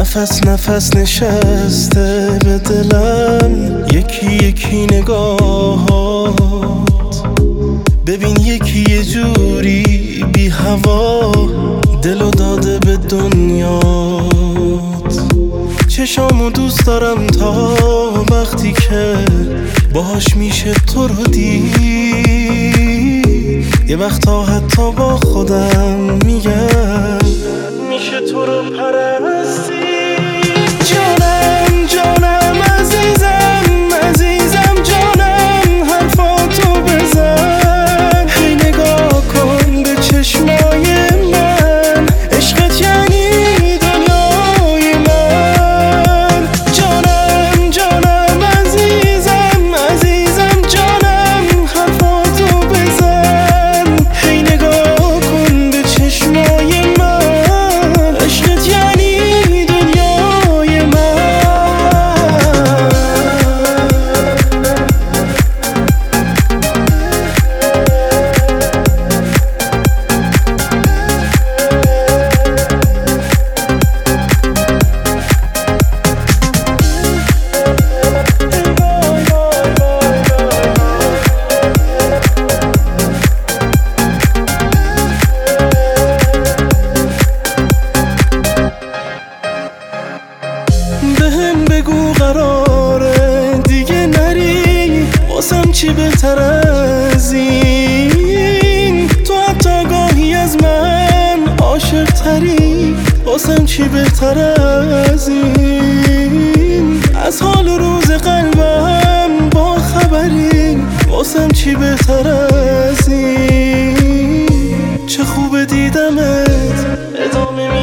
نفس نفس نشسته به دلم، یکی یکی نگاهات. ببین یکی یه جوری بی هوا دلو داده به دنیات. چشامو دوست دارم تا وقتی که باهاش میشه تو رو دید. یه وقتا حتی با خودم میگم میشه تو رو پرستی. جانم جانم عزیزم عزیزم جانم، حرفاتو بزن. هی نگاه کن به چشمای من، عشقت یعنی دنیای من. جانم جانم عزیزم عزیزم جانم، حرفاتو بزن. هی نگاه کن به چشمای من، عشقت یعنی دنیای من. بهم بگو قراره دیگه نری، واسم چی بهتر از این؟ تو حتی گاهی از من عاشق تری، واسم چی بهتر از این؟ از حال روز قلبم با خبری، واسم چی بهتر از این؟ چه خوب دیدمت ادامه